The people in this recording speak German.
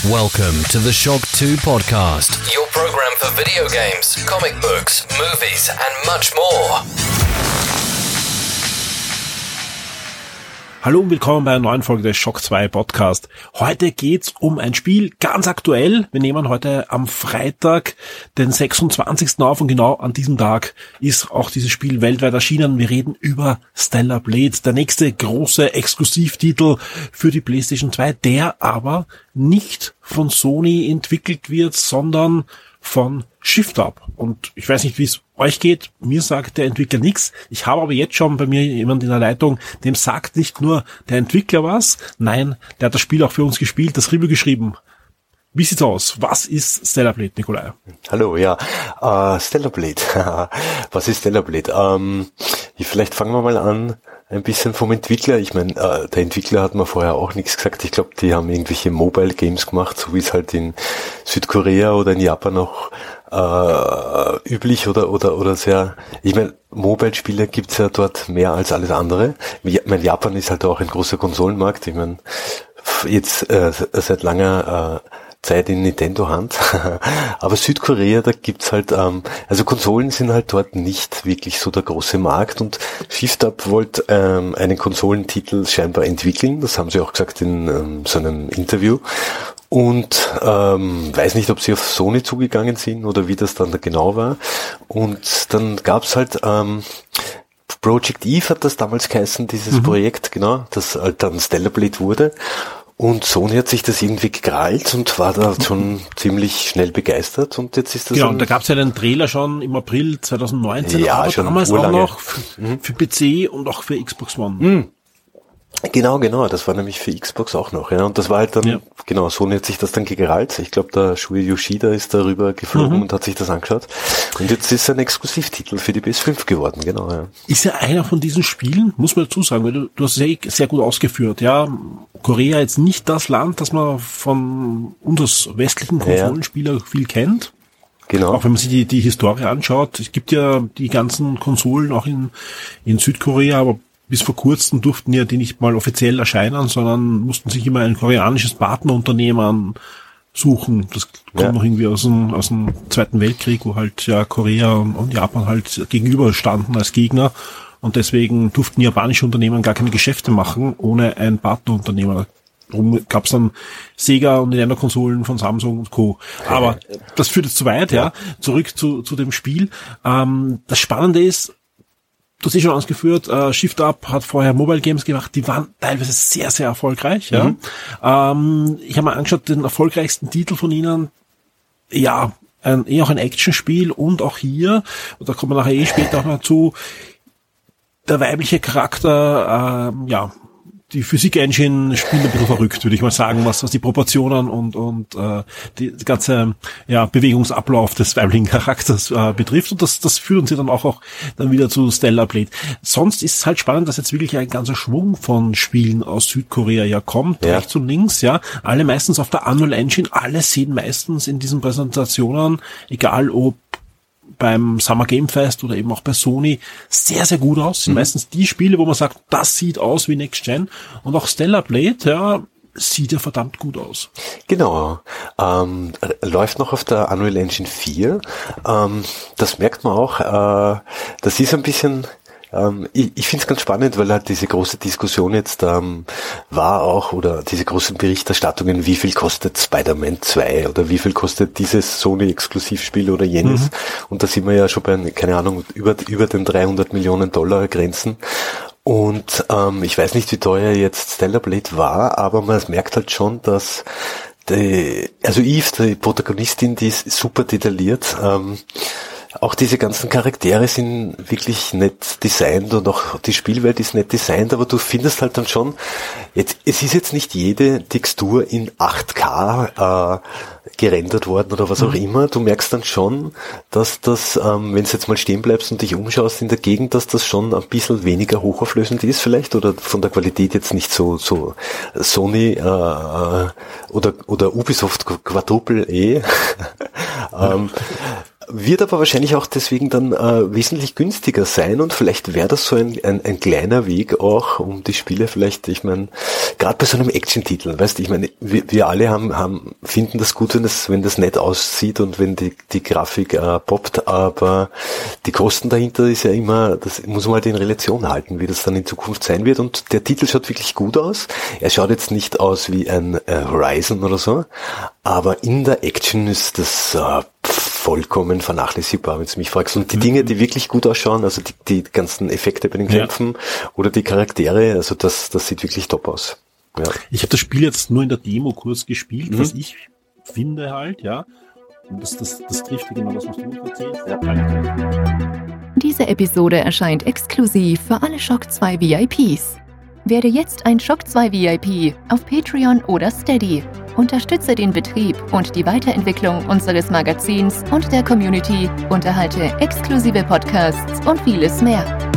Welcome to the Shock 2 podcast, your program for video games, comic books, movies and much more. Hallo und willkommen bei einer neuen Folge des Shock 2 Podcast. Heute geht's um ein Spiel, ganz aktuell. Wir nehmen heute am Freitag, den 26. auf und genau an diesem Tag ist auch dieses Spiel weltweit erschienen. Wir reden über Stellar Blade, der nächste große Exklusivtitel für die PlayStation 2, der aber nicht von Sony entwickelt wird, sondern von Shift Up. Und ich weiß nicht, wie es euch geht. Mir sagt der Entwickler nichts. Ich habe aber jetzt schon bei mir jemand in der Leitung, dem sagt nicht nur der Entwickler was, nein, der hat das Spiel auch für uns gespielt, das Review geschrieben. Wie sieht's aus? Was ist Stellar Blade, Nikolai? Hallo, ja. Stellar Blade. Was ist Stellar Blade? Vielleicht fangen wir mal an, ein bisschen vom Entwickler. Ich meine, der Entwickler hat mir vorher auch nichts gesagt. Ich glaube, die haben irgendwelche Mobile Games gemacht, so wie es halt in Südkorea oder in Japan noch üblich oder sehr, ich meine, Mobile-Spiele gibt's ja dort mehr als alles andere. Ich meine, Japan ist halt auch ein großer Konsolenmarkt. Ich meine, jetzt seit langer Zeit in Nintendo-Hand. Aber Südkorea, da gibt's halt, also Konsolen sind halt dort nicht wirklich so der große Markt und Shift Up wollte einen Konsolentitel scheinbar entwickeln. Das haben sie auch gesagt in so einem Interview. Und weiß nicht, ob sie auf Sony zugegangen sind oder wie das dann da genau war. Und dann gab's halt Project Eve hat das damals geheißen, dieses Projekt, genau, das halt dann Stellar Blade wurde. Und Sony hat sich das irgendwie gekrallt und war da schon ziemlich schnell begeistert und jetzt ist das... Genau, und da gab's ja den Trailer schon im April 2019, ja, aber schon damals urlange. auch noch für PC und auch für Xbox One. Genau, das war nämlich für Xbox auch noch, ja, und das war halt dann, genau, Sony hat sich das dann gekrallt. Ich glaube, der Shuei Yoshida ist darüber geflogen und hat sich das angeschaut. Und jetzt ist es ein Exklusivtitel für die PS5 geworden, genau, ja. Ist ja einer von diesen Spielen, muss man dazu sagen, weil du hast es sehr gut ausgeführt, ja. Korea jetzt nicht das Land, das man von uns als westlichen Konsolenspieler viel kennt. Genau. Auch wenn man sich die Historie anschaut. Es gibt ja die ganzen Konsolen auch in Südkorea, aber bis vor kurzem durften ja die nicht mal offiziell erscheinen, sondern mussten sich immer ein koreanisches Partnerunternehmen suchen. Das kommt noch irgendwie aus dem Zweiten Weltkrieg, wo halt ja Korea und Japan halt gegenüberstanden als Gegner. Und deswegen durften japanische Unternehmen gar keine Geschäfte machen ohne ein Partnerunternehmen. Darum gab's dann Sega und Nintendo-Konsolen von Samsung und Co. Aber das führt jetzt zu weit, ja. Zurück zu dem Spiel. Das Spannende ist, du hast schon ausgeführt, Shift Up hat vorher Mobile Games gemacht, die waren teilweise sehr, sehr erfolgreich. Ja. Ich habe mal angeschaut, den erfolgreichsten Titel von ihnen, ja, auch ein Actionspiel und auch hier, und da kommen wir nachher später auch noch zu, der weibliche Charakter, die Physik-Engine spielt ein bisschen verrückt, würde ich mal sagen, was die Proportionen und die ganze Bewegungsablauf des weiblichen Charakters betrifft. Und das führt uns ja dann auch dann wieder zu Stellar Blade. Sonst ist es halt spannend, dass jetzt wirklich ein ganzer Schwung von Spielen aus Südkorea ja kommt, rechts und links, ja. Alle meistens auf der Unreal Engine, alle sehen meistens in diesen Präsentationen, egal ob beim Summer Game Fest oder eben auch bei Sony, sehr, sehr gut aus. Sind meistens die Spiele, wo man sagt, das sieht aus wie Next Gen. Und auch Stellar Blade, ja, sieht ja verdammt gut aus. Genau. Läuft noch auf der Unreal Engine 4. Das merkt man auch. Das ist ein bisschen... Ich finde es ganz spannend, weil halt diese große Diskussion jetzt war auch, oder diese großen Berichterstattungen, wie viel kostet Spider-Man 2 oder wie viel kostet dieses Sony-Exklusivspiel oder jenes. Und da sind wir ja schon bei, keine Ahnung, über den 300 Millionen Dollar Grenzen. Und ich weiß nicht, wie teuer jetzt Stellar Blade war, aber man merkt halt schon, dass Eve, die Protagonistin, die ist super detailliert. Auch diese ganzen Charaktere sind wirklich nett designt und auch die Spielwelt ist nett designt, aber du findest halt dann schon, es ist jetzt nicht jede Textur in 8K gerendert worden oder was auch immer. Du merkst dann schon, dass das, wenn du jetzt mal stehen bleibst und dich umschaust in der Gegend, dass das schon ein bisschen weniger hochauflösend ist vielleicht oder von der Qualität jetzt nicht so Sony oder Ubisoft Quadruple E. Wird aber wahrscheinlich auch deswegen dann wesentlich günstiger sein und vielleicht wäre das so ein kleiner Weg auch, um die Spiele vielleicht, ich meine, gerade bei so einem Action-Titel, weißt du, ich meine, wir alle finden das gut, wenn das nett aussieht und wenn die Grafik poppt, aber die Kosten dahinter ist ja immer, das muss man halt in Relation halten, wie das dann in Zukunft sein wird, und der Titel schaut wirklich gut aus. Er schaut jetzt nicht aus wie ein Horizon oder so, aber in der Action ist das vollkommen vernachlässigbar, wenn du mich fragst. Und die Dinge, die wirklich gut ausschauen, also die ganzen Effekte bei den Kämpfen oder die Charaktere, also das sieht wirklich top aus. Ja. Ich habe das Spiel jetzt nur in der Demo kurz gespielt, was ich finde halt, ja. Und das trifft genau das, was du erzählst. Ja. Diese Episode erscheint exklusiv für alle Shock 2 VIPs. Werde jetzt ein Shock 2 VIP auf Patreon oder Steady. Unterstütze den Betrieb und die Weiterentwicklung unseres Magazins und der Community, unterhalte exklusive Podcasts und vieles mehr.